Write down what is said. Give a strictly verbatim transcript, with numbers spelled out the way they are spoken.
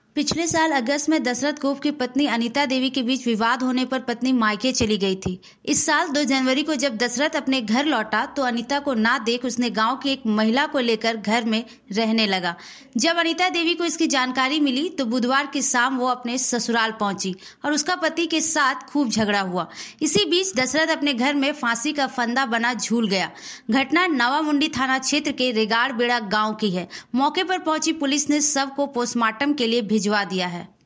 पिछले साल अगस्त में दशरथ गोप की पत्नी अनीता देवी के बीच विवाद होने पर पत्नी मायके चली गई थी। इस साल दो जनवरी को जब दशरथ अपने घर लौटा तो अनीता को ना देख उसने गांव की एक महिला को लेकर घर में रहने लगा। जब अनीता देवी को इसकी जानकारी मिली तो बुधवार की शाम वो अपने ससुराल पहुंची और उसका पति के साथ खूब झगड़ा हुआ। इसी बीच दशरथ अपने घर में फांसी का फंदा बना झूल गया। घटना नवामुंडी थाना क्षेत्र के रेगाड़ बेड़ा गाँव की है। मौके पर पहुंची पुलिस ने शव को पोस्टमार्टम के लिए भिजवा दिया है।